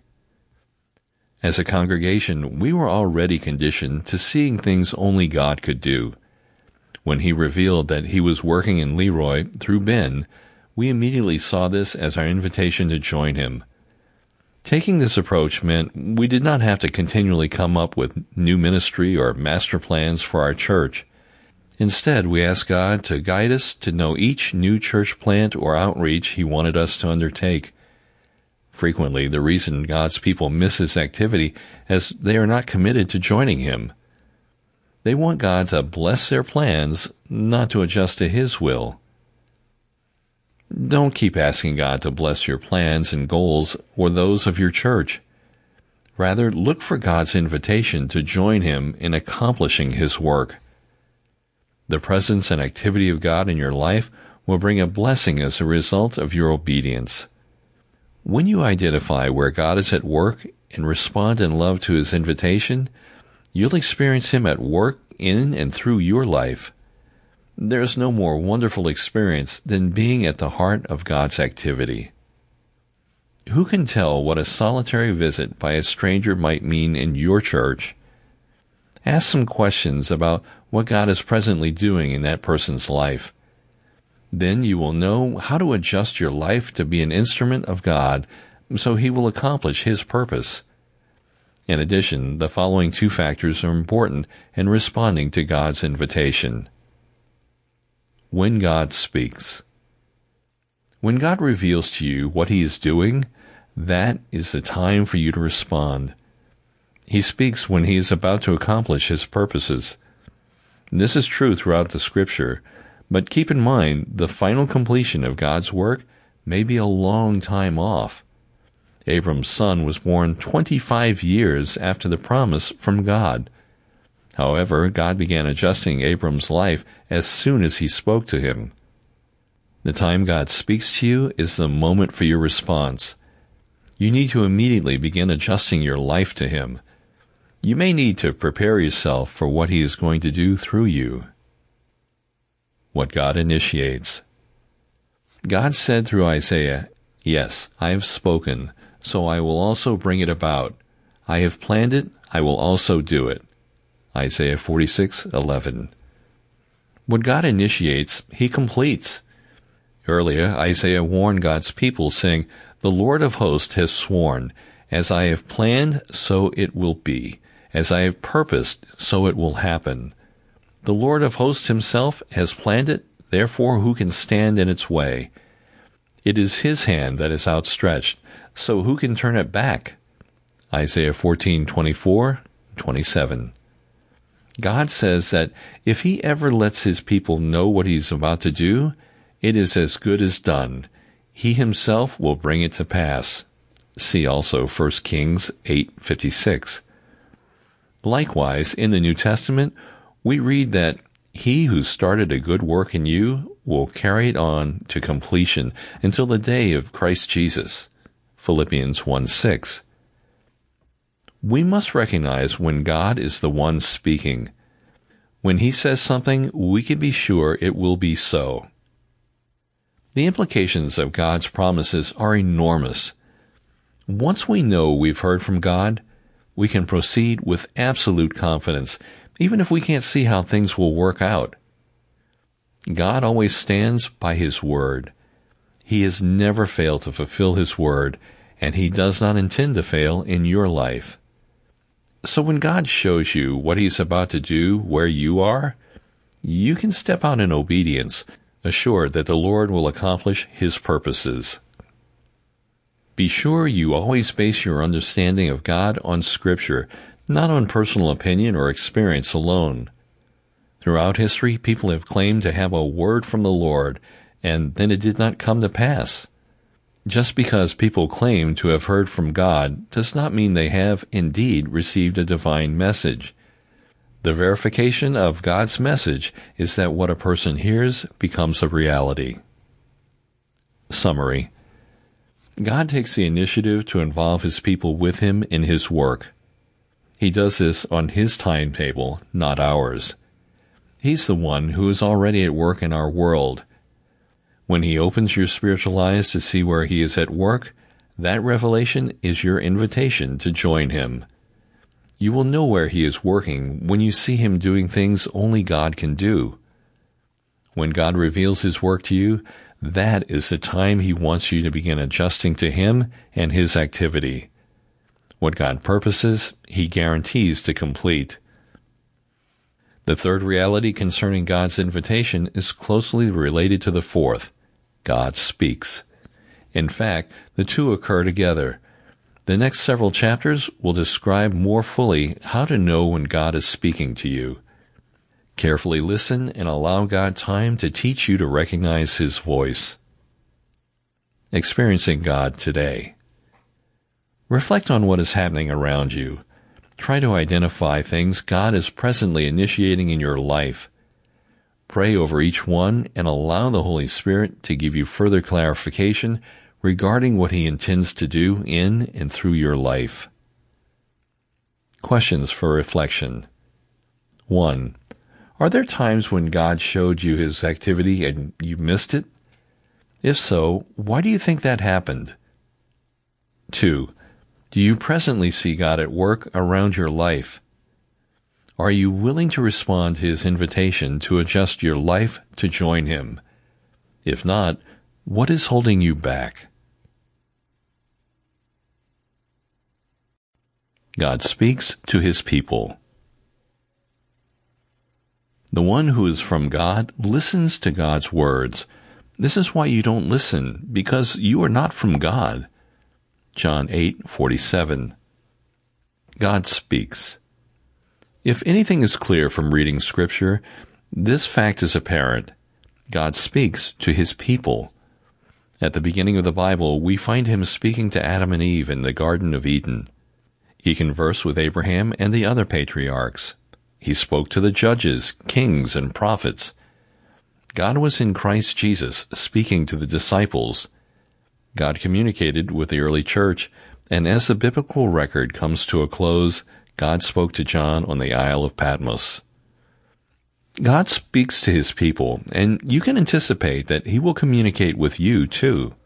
As a congregation, we were already conditioned to seeing things only God could do. When He revealed that He was working in Leroy through Ben, we immediately saw this as our invitation to join Him. Taking this approach meant we did not have to continually come up with new ministry or master plans for our church. Instead, we asked God to guide us to know each new church plant or outreach He wanted us to undertake. Frequently, the reason God's people miss His activity is they are not committed to joining Him. They want God to bless their plans, not to adjust to His will. Don't keep asking God to bless your plans and goals or those of your church. Rather, look for God's invitation to join Him in accomplishing His work. The presence and activity of God in your life will bring a blessing as a result of your obedience. When you identify where God is at work and respond in love to His invitation, you'll experience Him at work in and through your life. There is no more wonderful experience than being at the heart of God's activity. Who can tell what a solitary visit by a stranger might mean in your church? Ask some questions about what God is presently doing in that person's life. Then you will know how to adjust your life to be an instrument of God so He will accomplish His purpose. In addition, the following two factors are important in responding to God's invitation. When God speaks. When God reveals to you what He is doing, that is the time for you to respond. He speaks when He is about to accomplish His purposes. This is true throughout the Scripture, but keep in mind the final completion of God's work may be a long time off. Abram's son was born twenty-five years after the promise from God. However, God began adjusting Abram's life as soon as He spoke to him. The time God speaks to you is the moment for your response. You need to immediately begin adjusting your life to Him. You may need to prepare yourself for what He is going to do through you. What God initiates. God said through Isaiah, "Yes, I have spoken, so I will also bring it about. I have planned it, I will also do it." Isaiah forty-six eleven. What God initiates, He completes. Earlier, Isaiah warned God's people, saying, "The Lord of hosts has sworn, as I have planned, so it will be. As I have purposed, so it will happen. The Lord of hosts Himself has planned it, therefore who can stand in its way? It is His hand that is outstretched, so who can turn it back?" Isaiah fourteen twenty-four twenty-seven. God says that if He ever lets His people know what He's about to do, it is as good as done. He Himself will bring it to pass. See also First Kings eight fifty-six. Likewise, in the New Testament, we read that He who started a good work in you will carry it on to completion until the day of Christ Jesus. Philippians one six. We must recognize when God is the one speaking. When He says something, we can be sure it will be so. The implications of God's promises are enormous. Once we know we've heard from God, we can proceed with absolute confidence, even if we can't see how things will work out. God always stands by His word. He has never failed to fulfill His word, and He does not intend to fail in your life. So when God shows you what He's about to do where you are, you can step out in obedience, assured that the Lord will accomplish His purposes. Be sure you always base your understanding of God on Scripture, not on personal opinion or experience alone. Throughout history, people have claimed to have a word from the Lord, and then it did not come to pass. Just because people claim to have heard from God does not mean they have indeed received a divine message. The verification of God's message is that what a person hears becomes a reality. Summary. God takes the initiative to involve His people with Him in His work. He does this on His timetable, not ours. He's the one who is already at work in our world. When He opens your spiritual eyes to see where He is at work, that revelation is your invitation to join Him. You will know where He is working when you see Him doing things only God can do. When God reveals His work to you, that is the time He wants you to begin adjusting to Him and His activity. What God purposes, He guarantees to complete. The third reality concerning God's invitation is closely related to the fourth. God speaks. In fact, the two occur together. The next several chapters will describe more fully how to know when God is speaking to you. Carefully listen and allow God time to teach you to recognize His voice. Experiencing God today. Reflect on what is happening around you. Try to identify things God is presently initiating in your life. Pray over each one and allow the Holy Spirit to give you further clarification regarding what He intends to do in and through your life. Questions for reflection. one. Are there times when God showed you His activity and you missed it? If so, why do you think that happened? two. Do you presently see God at work around your life? Are you willing to respond to His invitation to adjust your life to join Him? If not, what is holding you back? God speaks to His people. The one who is from God listens to God's words. This is why you don't listen, because you are not from God. John eight forty-seven. God speaks. If anything is clear from reading Scripture, this fact is apparent. God speaks to His people. At the beginning of the Bible, we find Him speaking to Adam and Eve in the Garden of Eden. He conversed with Abraham and the other patriarchs. He spoke to the judges, kings, and prophets. God was in Christ Jesus, speaking to the disciples. God communicated with the early church, and as the biblical record comes to a close, God spoke to John on the Isle of Patmos. God speaks to His people, and you can anticipate that He will communicate with you too.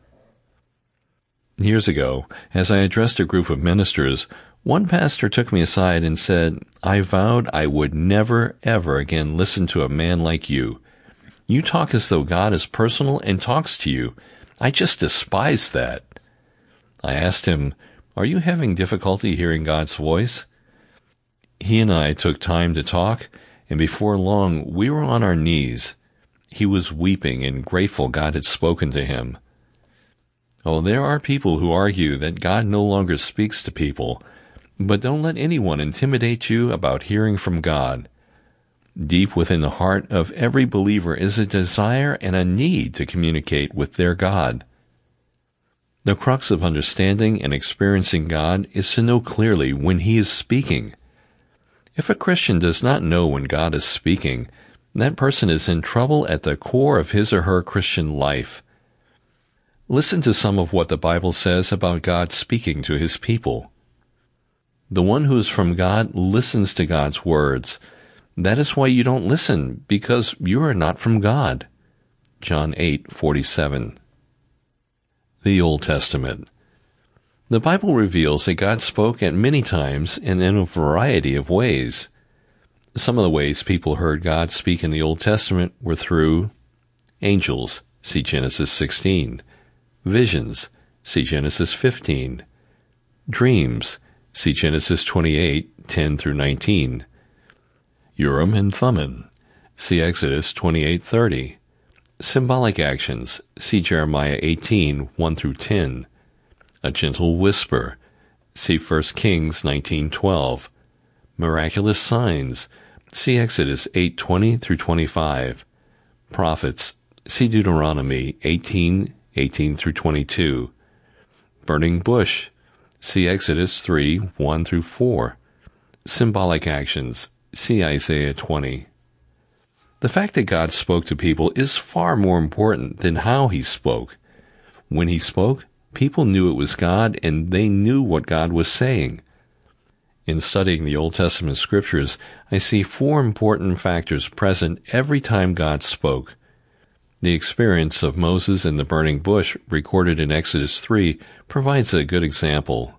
Years ago, as I addressed a group of ministers, one pastor took me aside and said, "I vowed I would never, ever again listen to a man like you. You talk as though God is personal and talks to you. I just despise that." I asked him, "Are you having difficulty hearing God's voice?" He and I took time to talk, and before long we were on our knees. He was weeping and grateful God had spoken to him. Oh, there are people who argue that God no longer speaks to people, but don't let anyone intimidate you about hearing from God. Deep within the heart of every believer is a desire and a need to communicate with their God. The crux of understanding and experiencing God is to know clearly when He is speaking. If a Christian does not know when God is speaking, that person is in trouble at the core of his or her Christian life. Listen to some of what the Bible says about God speaking to His people. The one who is from God listens to God's words. That is why you don't listen, because you are not from God. John eight forty-seven. The Old Testament. The Bible reveals that God spoke at many times and in a variety of ways. Some of the ways people heard God speak in the Old Testament were through angels, see Genesis sixteen, visions, see Genesis fifteen, dreams, see Genesis twenty-eight, ten through nineteen, Urim and Thummim, see Exodus twenty-eight thirty, symbolic actions, see Jeremiah eighteen, one through ten, a gentle whisper, see First Kings nineteen twelve, miraculous signs, see Exodus eight twenty through twenty-five, prophets, see Deuteronomy eighteen eighteen through twenty-two, burning bush, see Exodus three one through four, symbolic actions, see Isaiah twenty. The fact that God spoke to people is far more important than how He spoke. When He spoke, people knew it was God, and they knew what God was saying. In studying the Old Testament scriptures, I see four important factors present every time God spoke. The experience of Moses in the burning bush, recorded in Exodus three, provides a good example.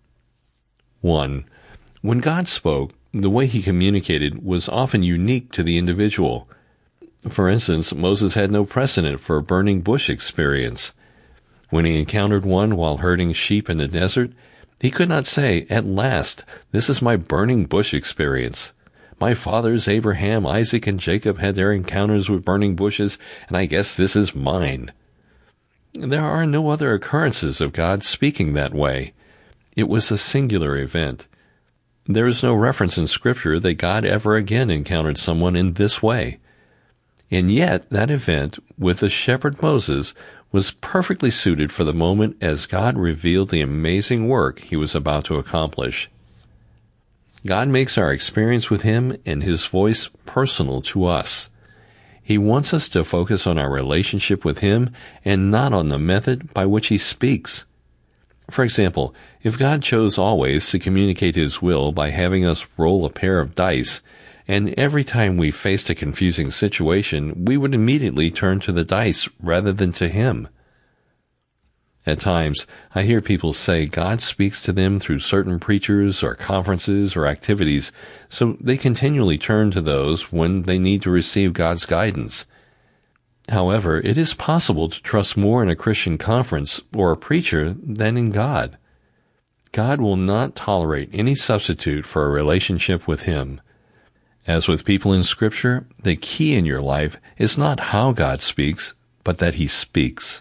One. When God spoke, the way He communicated was often unique to the individual. For instance, Moses had no precedent for a burning bush experience. When he encountered one while herding sheep in the desert, he could not say, "At last, this is my burning bush experience. My fathers Abraham, Isaac, and Jacob had their encounters with burning bushes, and I guess this is mine." There are no other occurrences of God speaking that way. It was a singular event. There is no reference in Scripture that God ever again encountered someone in this way. And yet, that event with the shepherd Moses was perfectly suited for the moment as God revealed the amazing work he was about to accomplish. God makes our experience with him and his voice personal to us. He wants us to focus on our relationship with him and not on the method by which he speaks. For example, if God chose always to communicate his will by having us roll a pair of dice, and every time we faced a confusing situation, we would immediately turn to the dice rather than to him. At times, I hear people say God speaks to them through certain preachers or conferences or activities, so they continually turn to those when they need to receive God's guidance. However, it is possible to trust more in a Christian conference or a preacher than in God. God will not tolerate any substitute for a relationship with him. As with people in Scripture, the key in your life is not how God speaks, but that he speaks.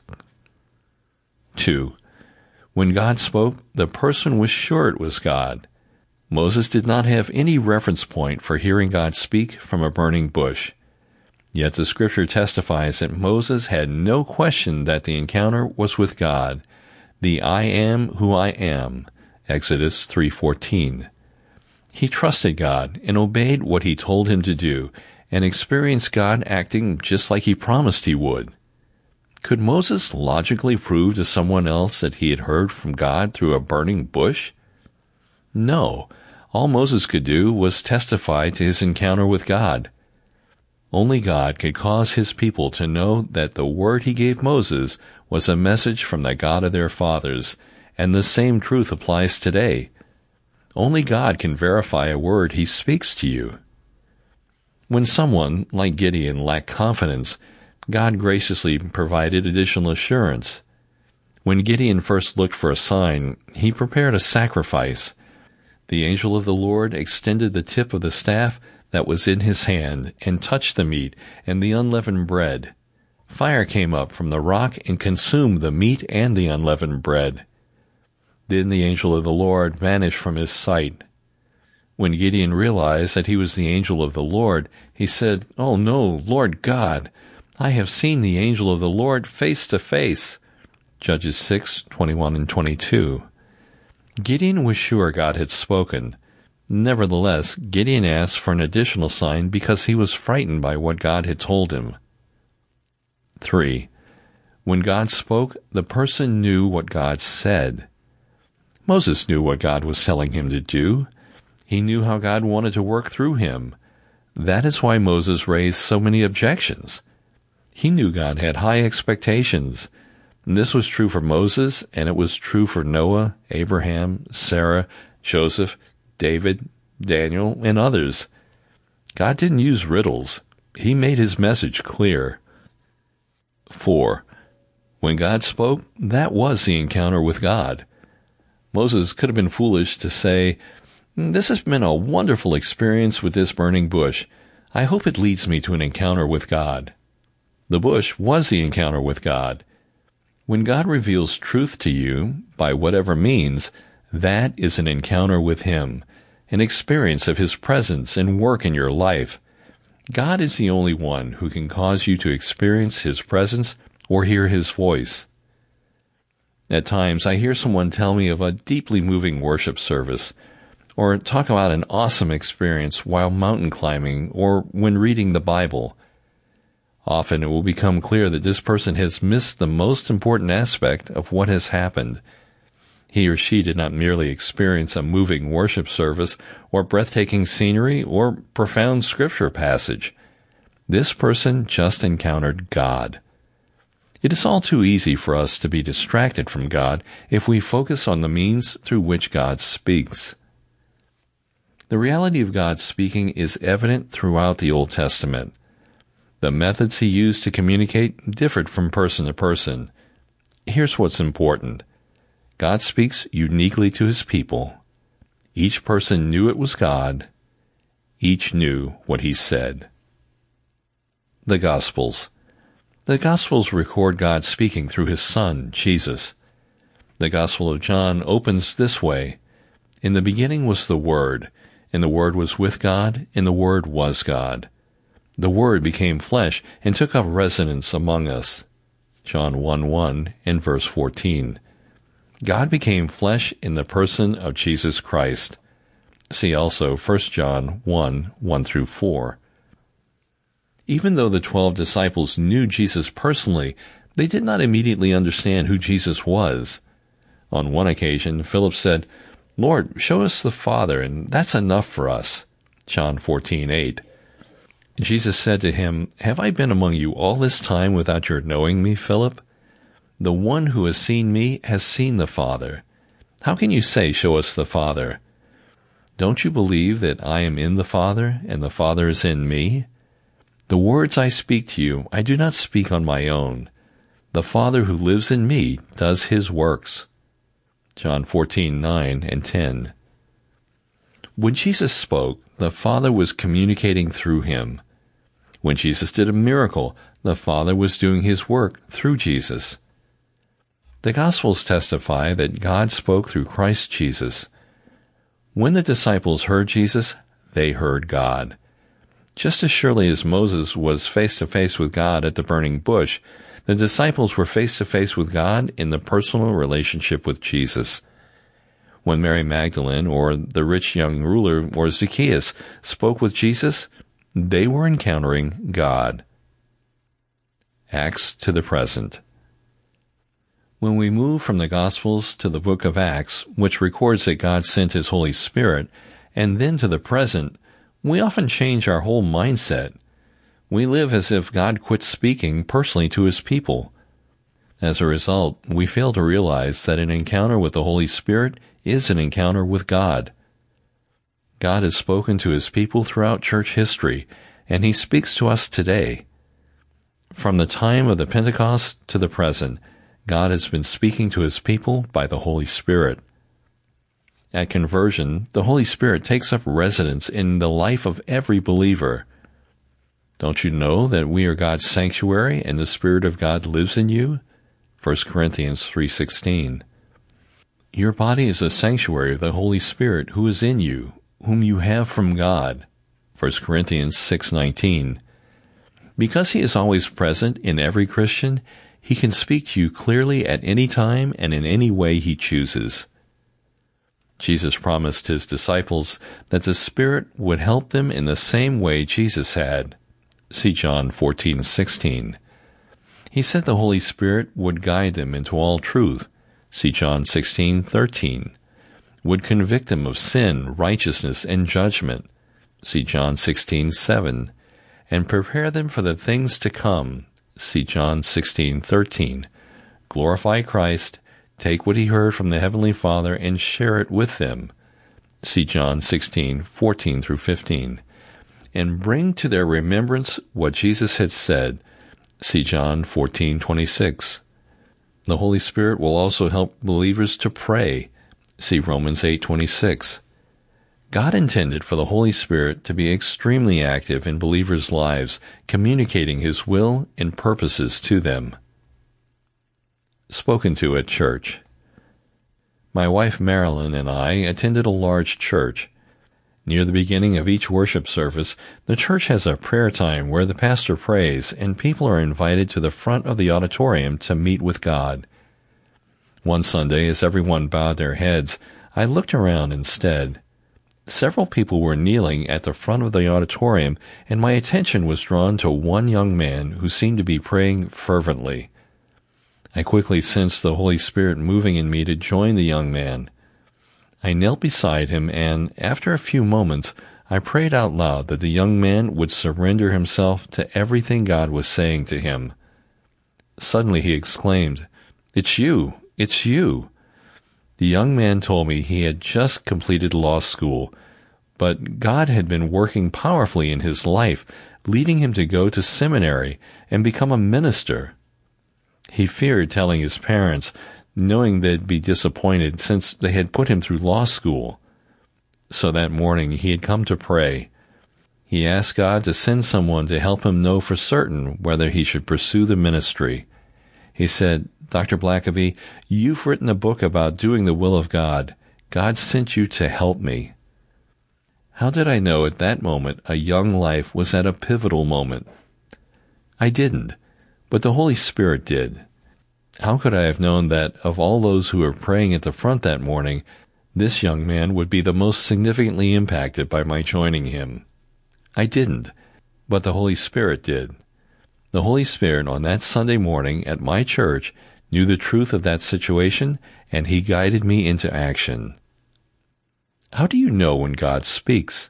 Two. When God spoke, the person was sure it was God. Moses did not have any reference point for hearing God speak from a burning bush. Yet the Scripture testifies that Moses had no question that the encounter was with God, the I am who I am, Exodus three fourteen. He trusted God and obeyed what he told him to do, and experienced God acting just like he promised he would. Could Moses logically prove to someone else that he had heard from God through a burning bush? No. All Moses could do was testify to his encounter with God. Only God could cause his people to know that the word he gave Moses was a message from the God of their fathers, and the same truth applies today. Only God can verify a word he speaks to you. When someone, like Gideon, lacked confidence, God graciously provided additional assurance. When Gideon first looked for a sign, he prepared a sacrifice. The angel of the Lord extended the tip of the staff that was in his hand and touched the meat and the unleavened bread. Fire came up from the rock and consumed the meat and the unleavened bread. Then the angel of the Lord vanished from his sight. When Gideon realized that he was the angel of the Lord, he said, "Oh no, Lord God, I have seen the angel of the Lord face to face." Judges six twenty-one and twenty-two. Gideon was sure God had spoken. Nevertheless, Gideon asked for an additional sign because he was frightened by what God had told him. Three. When God spoke, the person knew what God said. Moses knew what God was telling him to do. He knew how God wanted to work through him. That is why Moses raised so many objections. He knew God had high expectations. This was true for Moses, and it was true for Noah, Abraham, Sarah, Joseph, David, Daniel, and others. God didn't use riddles. He made his message clear. Four. When God spoke, that was the encounter with God. Moses could have been foolish to say, "This has been a wonderful experience with this burning bush. I hope it leads me to an encounter with God." The bush was the encounter with God. When God reveals truth to you, by whatever means, that is an encounter with him, an experience of his presence and work in your life. God is the only one who can cause you to experience his presence or hear his voice. At times, I hear someone tell me of a deeply moving worship service, or talk about an awesome experience while mountain climbing or when reading the Bible. Often it will become clear that this person has missed the most important aspect of what has happened. He or she did not merely experience a moving worship service or breathtaking scenery or profound scripture passage. This person just encountered God. It is all too easy for us to be distracted from God if we focus on the means through which God speaks. The reality of God speaking is evident throughout the Old Testament. The methods he used to communicate differed from person to person. Here's what's important. God speaks uniquely to his people. Each person knew it was God. Each knew what he said. The Gospels. The Gospels record God speaking through his Son, Jesus. The Gospel of John opens this way. In the beginning was the Word, And the Word was with God, and the Word was God. The Word became flesh and took up residence among us. John one one and verse fourteen. God became flesh in the person of Jesus Christ. See also First John one, one through four. Even though the twelve disciples knew Jesus personally, they did not immediately understand who Jesus was. On one occasion, Philip said, "Lord, show us the Father, and that's enough for us." John fourteen eight. Jesus said to him, "Have I been among you all this time without your knowing me, Philip? The one who has seen me has seen the Father. How can you say, 'Show us the Father'? Don't you believe that I am in the Father, and the Father is in me? The words I speak to you, I do not speak on my own. The Father who lives in me does his works." John fourteen nine and ten. When Jesus spoke, the Father was communicating through him. When Jesus did a miracle, the Father was doing his work through Jesus. The Gospels testify that God spoke through Christ Jesus. When the disciples heard Jesus, they heard God. Just as surely as Moses was face-to-face with God at the burning bush, the disciples were face-to-face with God in the personal relationship with Jesus. When Mary Magdalene or the rich young ruler or Zacchaeus spoke with Jesus, they were encountering God. Acts to the present. When we move from the Gospels to the book of Acts, which records that God sent his Holy Spirit, and then to the present, we often change our whole mindset. We live as if God quit speaking personally to his people. As a result, we fail to realize that an encounter with the Holy Spirit is an encounter with God. God has spoken to his people throughout church history, and he speaks to us today. From the time of the Pentecost to the present, God has been speaking to his people by the Holy Spirit. At conversion, the Holy Spirit takes up residence in the life of every believer. Don't you know that we are God's sanctuary and the Spirit of God lives in you? First Corinthians three sixteen. Your body is a sanctuary of the Holy Spirit who is in you, whom you have from God. First Corinthians six nineteen. Because he is always present in every Christian, he can speak to you clearly at any time and in any way he chooses. Jesus promised his disciples that the Spirit would help them in the same way Jesus had. See John fourteen sixteen. He said the Holy Spirit would guide them into all truth. See John sixteen thirteen. Would convict them of sin, righteousness, and judgment. See John sixteen seven. And prepare them for the things to come. See John sixteen thirteen. Glorify Christ, take what he heard from the Heavenly Father and share it with them. See John sixteen fourteen through fifteen. And bring to their remembrance what Jesus had said. See John fourteen twenty-six. The Holy Spirit will also help believers to pray. See Romans eight twenty-six. God intended for the Holy Spirit to be extremely active in believers' lives, communicating his will and purposes to them. Spoken to at church. My wife Marilyn and I attended a large church. Near the beginning of each worship service, the church has a prayer time where the pastor prays and people are invited to the front of the auditorium to meet with God. One Sunday, as everyone bowed their heads, I looked around instead. Several people were kneeling at the front of the auditorium, and my attention was drawn to one young man who seemed to be praying fervently. I quickly sensed the Holy Spirit moving in me to join the young man. I knelt beside him, and, after a few moments, I prayed out loud that the young man would surrender himself to everything God was saying to him. Suddenly he exclaimed, "It's you! It's you!" The young man told me he had just completed law school, but God had been working powerfully in his life, leading him to go to seminary and become a minister. He feared telling his parents, knowing they'd be disappointed since they had put him through law school. So that morning he had come to pray. He asked God to send someone to help him know for certain whether he should pursue the ministry. He said, "Doctor Blackaby, you've written a book about doing the will of God. God sent you to help me." How did I know at that moment a young life was at a pivotal moment? I didn't, but the Holy Spirit did. How could I have known that of all those who were praying at the front that morning, this young man would be the most significantly impacted by my joining him? I didn't, but the Holy Spirit did. The Holy Spirit on that Sunday morning at my church knew the truth of that situation, and he guided me into action. How do you know when God speaks?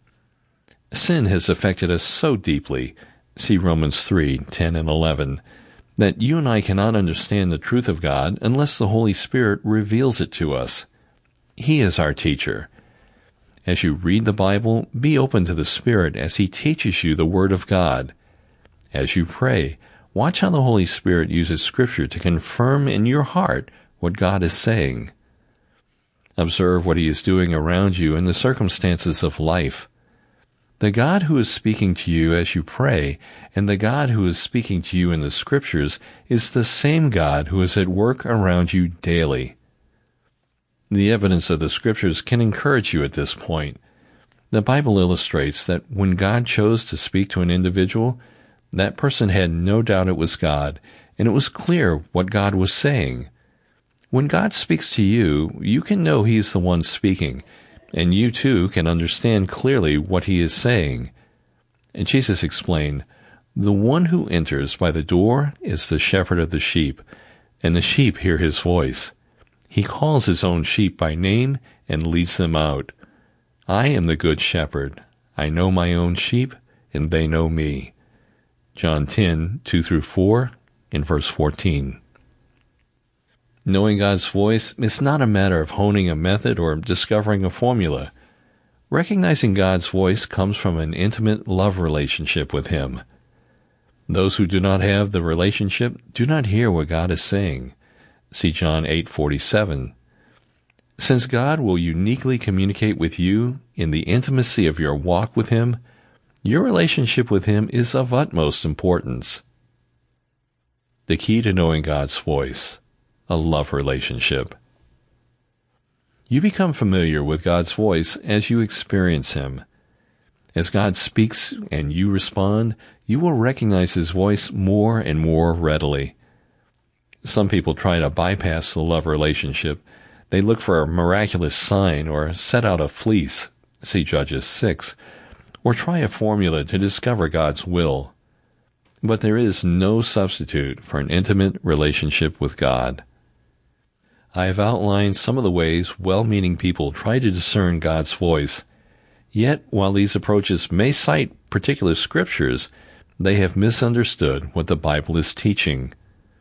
Sin has affected us so deeply, see Romans three, ten and eleven, that you and I cannot understand the truth of God unless the Holy Spirit reveals it to us. He is our teacher. As you read the Bible, be open to the Spirit as He teaches you the Word of God. As you pray, watch how the Holy Spirit uses Scripture to confirm in your heart what God is saying. Observe what He is doing around you in the circumstances of life. The God who is speaking to you as you pray and the God who is speaking to you in the Scriptures is the same God who is at work around you daily. The evidence of the Scriptures can encourage you at this point. The Bible illustrates that when God chose to speak to an individual, that person had no doubt it was God, and it was clear what God was saying. When God speaks to you, you can know He is the one speaking, and you too can understand clearly what He is saying. And Jesus explained, "The one who enters by the door is the shepherd of the sheep, and the sheep hear His voice. He calls His own sheep by name and leads them out. I am the good shepherd. I know my own sheep, and they know me." John ten, two through four, and verse fourteen. Knowing God's voice is not a matter of honing a method or discovering a formula. Recognizing God's voice comes from an intimate love relationship with Him. Those who do not have the relationship do not hear what God is saying. See John eight forty-seven. Since God will uniquely communicate with you in the intimacy of your walk with Him, your relationship with Him is of utmost importance. The key to knowing God's voice: a love relationship. You become familiar with God's voice as you experience Him. As God speaks and you respond, you will recognize His voice more and more readily. Some people try to bypass the love relationship. They look for a miraculous sign or set out a fleece, see Judges six, or try a formula to discover God's will. But there is no substitute for an intimate relationship with God. I have outlined some of the ways well-meaning people try to discern God's voice. Yet, while these approaches may cite particular scriptures, they have misunderstood what the Bible is teaching.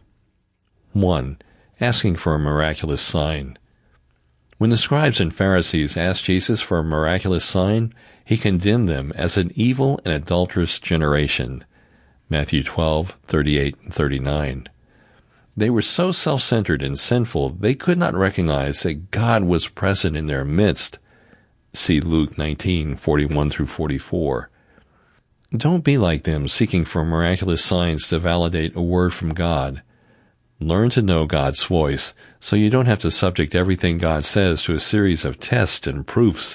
One. Asking for a miraculous sign. When the scribes and Pharisees asked Jesus for a miraculous sign, He condemned them as an evil and adulterous generation. Matthew twelve, thirty-eight and thirty-nine. They were so self-centered and sinful they could not recognize that God was present in their midst. See Luke nineteen, forty-one through forty-four. Don't be like them, seeking for miraculous signs to validate a word from God. Learn to know God's voice so you don't have to subject everything God says to a series of tests and proofs.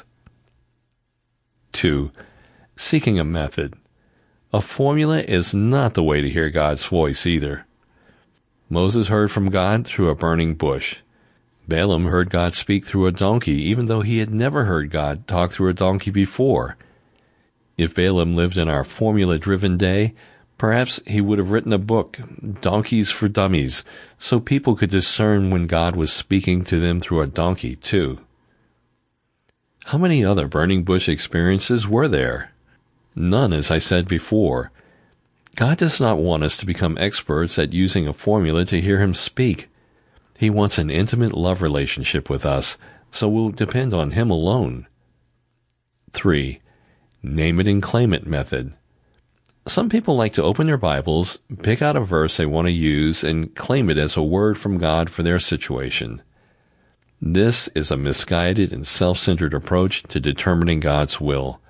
Two. Seeking a method. A formula is not the way to hear God's voice either. Moses heard from God through a burning bush. Balaam heard God speak through a donkey, even though he had never heard God talk through a donkey before. If Balaam lived in our formula-driven day, perhaps he would have written a book, Donkeys for Dummies, so people could discern when God was speaking to them through a donkey, too. How many other burning bush experiences were there? None, as I said before. God does not want us to become experts at using a formula to hear Him speak. He wants an intimate love relationship with us, so we'll depend on Him alone. Three. Name it and claim it method. Some people like to open their Bibles, pick out a verse they want to use, and claim it as a word from God for their situation. This is a misguided and self-centered approach to determining God's will.